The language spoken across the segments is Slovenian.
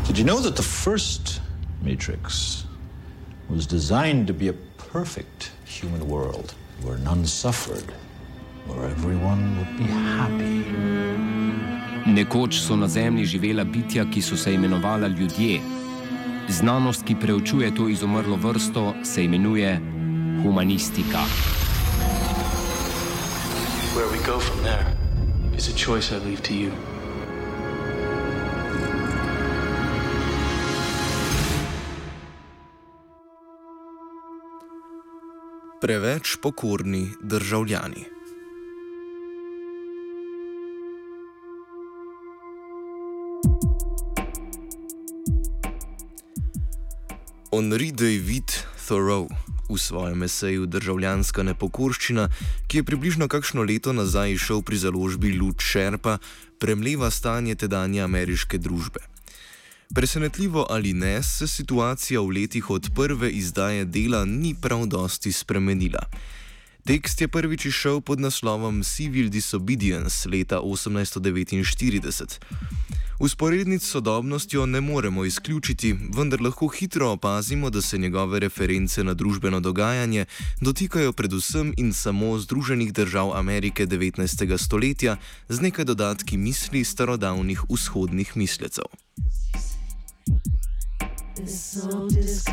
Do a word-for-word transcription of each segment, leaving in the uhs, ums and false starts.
Did you know that the first Matrix was designed to be a perfect human world where none suffered, where everyone would be happy? Nekoč so na Zemlji živela bitja, ki so se imenovala ljudje. Znanost, ki preučuje to izumrlo vrsto, se imenuje humanistika. Where we go from there is a choice I leave to you. Preveč pokorni državljani. Henri David Thoreau v svojem eseju Državljanska nepokorščina, ki je približno kakšno leto nazaj izšel pri založbi Lud Sherpa, premleva stanje tedanje ameriške družbe. Presenetljivo ali ne, se situacija v letih od prve izdaje dela ni prav dosti spremenila. Tekst je prvič izšel pod naslovom Civil Disobedience leta osemnajststo devetinštirideset. Vzporednic s sodobnostjo ne moremo izključiti, vendar lahko hitro opazimo, da se njegove reference na družbeno dogajanje dotikajo predvsem in samo Združenih držav Amerike devetnajstega stoletja z nekaj dodatki misli starodavnih vzhodnih mislecev. So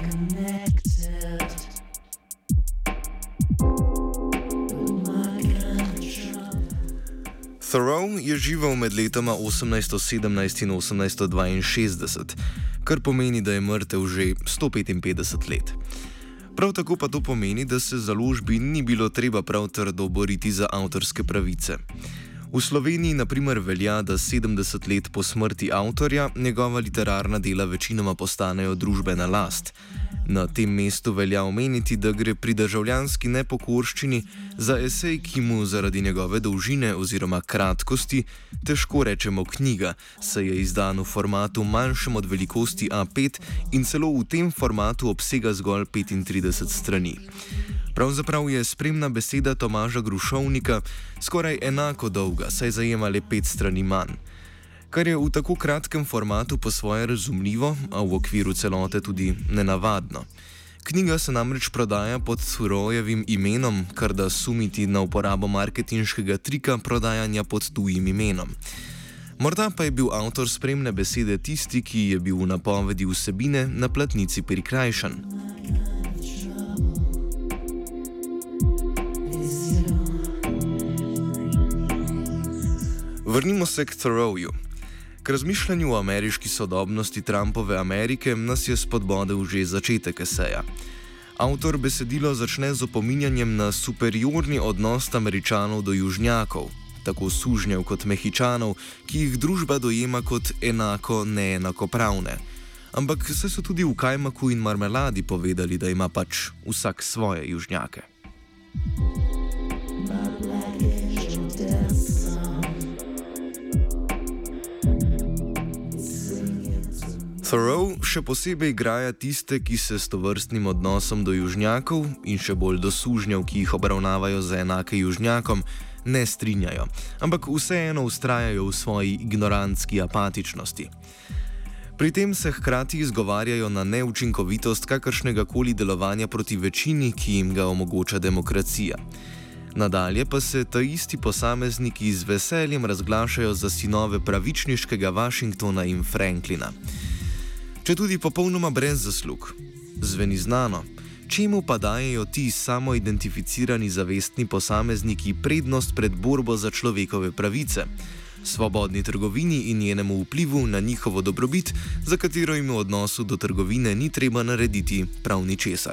Thoreau je živel med letoma osemnajststo sedemnajst in osemnajststo dvainšestdeset, kar pomeni, da je mrtev že sto petinpetdeset let. Prav tako pa to pomeni, da se založbi ni bilo treba prav trdo boriti za avtorske pravice. V Sloveniji na primer velja, da sedemdeset let po smrti avtorja njegova literarna dela večinoma postanejo družbena last. Na tem mestu velja omeniti, da gre pri Državljanski nepokorščini za esej, ki mu zaradi njegove dolžine oziroma kratkosti težko rečemo knjiga, saj je izdan v formatu manjšem od velikosti A pet in celo v tem formatu obsega zgolj petintrideset strani. Pravzaprav je spremna beseda Tomaža Grušovnika skoraj enako dolga, saj zajema le pet strani manj. Kar je v tako kratkem formatu po svoje razumljivo, a v okviru celote tudi nenavadno. Knjiga se namreč prodaja pod Thoreauovim imenom, kar da sumiti na uporabo marketinškega trika prodajanja pod tujim imenom. Morda pa je bil avtor spremne besede tisti, ki je bil v napovedi vsebine na platnici prikrajšan. Vrnimo se k Thoreauju. K razmišljanju o ameriški sodobnosti Trumpove Amerike nas je spodbodel že začetek eseja. Avtor besedilo začne z opominjanjem na superiorni odnos Američanov do južnjakov, tako sužnjev kot Mehičanov, ki jih družba dojema kot enako neenakopravne. Ampak se so tudi v Kajmaku in Marmeladi povedali, da ima pač vsak svoje južnjake. Thoreau še posebej igraja tiste, ki se s tovrstnim odnosom do južnjakov in še bolj do sužnjev, ki jih obravnavajo za enake južnjakom, ne strinjajo, ampak vseeno vztrajajo v svoji ignorantski apatičnosti. Pri tem se hkrati izgovarjajo na neučinkovitost kakršnega koli delovanja proti večini, ki jim ga omogoča demokracija. Nadalje pa se ta isti posamezniki z veseljem razglašajo za sinove pravičniškega Washingtona in Franklina. Če tudi popolnoma brez zaslug. Zveni znano, čemu pa dajejo ti samoidentificirani zavestni posamezniki prednost pred borbo za človekove pravice, svobodni trgovini in njenemu vplivu na njihovo dobrobit, za katero jim v odnosu do trgovine ni treba narediti prav ničesar.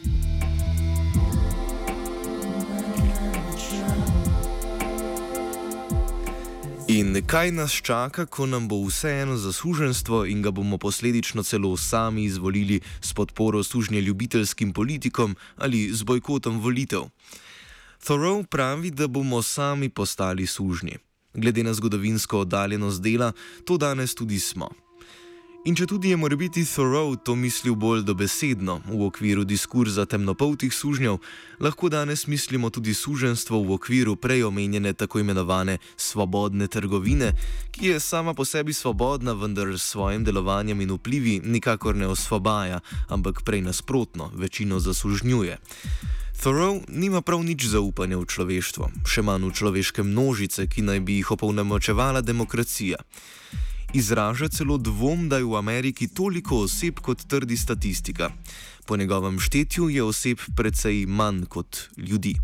In kaj nas čaka, ko nam bo vseeno za suženjstvo in ga bomo posledično celo sami izvolili s podporo sužnjeljubiteljskim politikom ali z bojkotom volitev? Thoreau pravi, da bomo sami postali sužnji. Glede na zgodovinsko oddaljenost dela, to danes tudi smo. In če tudi je morebiti Thoreau to mislil bolj dobesedno v okviru diskurza temnopoltih sužnjev, lahko danes mislimo tudi suženstvo v okviru prej omenjene tako imenovane svobodne trgovine, ki je sama po sebi svobodna, vendar s svojim delovanjem in vplivi nikakor ne osvobaja, ampak prej nasprotno, večino zasužnjuje. Thoreau nima prav nič zaupanja v človeštvo, še manj v človeške množice, ki naj bi jih opolnomočevala demokracija. Izraža celo dvom, da je v Ameriki toliko oseb, kot trdi statistika. Po njegovem štetju je oseb precej manj kot ljudi.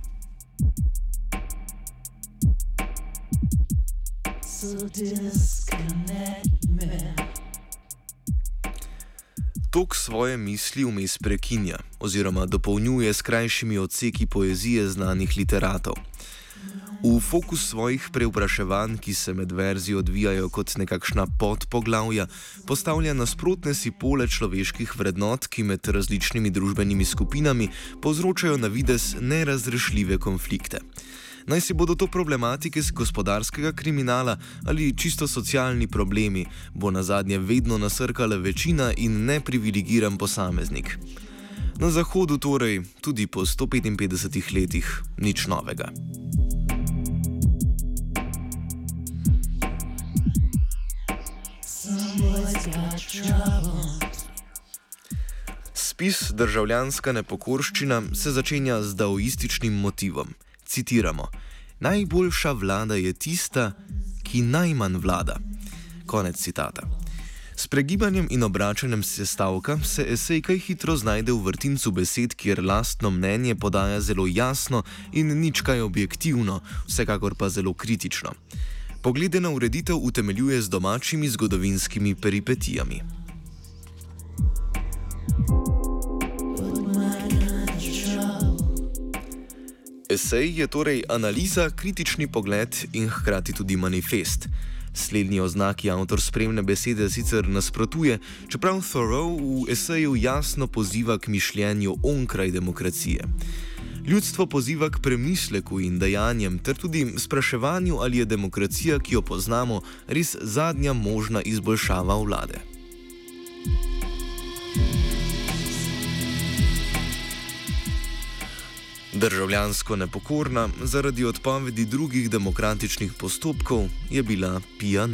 Tok svoje misli vmes prekinja oziroma dopolnjuje s krajšimi odseki poezije znanih literatov. V fokus svojih preupraševanj, ki se med verzi odvijajo kot nekakšna podpoglavja, postavlja nasprotne si pole človeških vrednot, ki med različnimi družbenimi skupinami povzročajo na videz nerazrešljive konflikte. Naj si bodo to problematike z gospodarskega kriminala ali čisto socialni problemi, bo nazadnje vedno nasrkala večina in neprivilegiran posameznik. Na Zahodu torej, tudi po sto petinpetdesetih letih, nič novega. Spis Državljanska nepokorščina se začenja z daoističnim motivom. Citiramo: "Najboljša vlada je tista, ki najmanj vlada." Konec citata. S pregibanjem in obračanjem sestavka se esej kaj hitro znajde v vrtincu besed, kjer lastno mnenje podaja zelo jasno in nič kaj objektivno, vsekakor pa zelo kritično. Poglede na ureditev utemeljuje z domačimi zgodovinskimi peripetijami. Esej je torej analiza, kritični pogled in hkrati tudi manifest. Slednji oznaki avtor spremne besede sicer nasprotuje, čeprav Thoreau v eseju jasno poziva k mišljenju onkraj demokracije. Ljudstvo poziva k premisleku in dejanjem ter tudi spraševanju, ali je demokracija, ki jo poznamo, res zadnja možna izboljšava vlade. Državljansko nepokorna zaradi odpovedi drugih demokratičnih postopkov je bila pijana.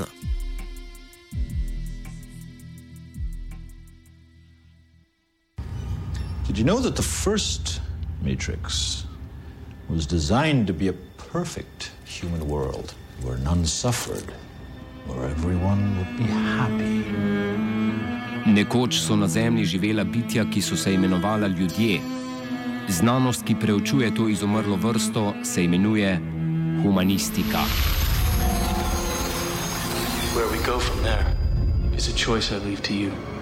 Did you know that the first Matrix was designed to be a perfect human world where none suffered, where everyone would be happy? Nekoč so na Zemlji živela bitja, ki so se imenovala ljudje. Znanost, ki preučuje to izumrlo vrsto, se imenuje humanistika. Where we go from there is a choice I leave to you.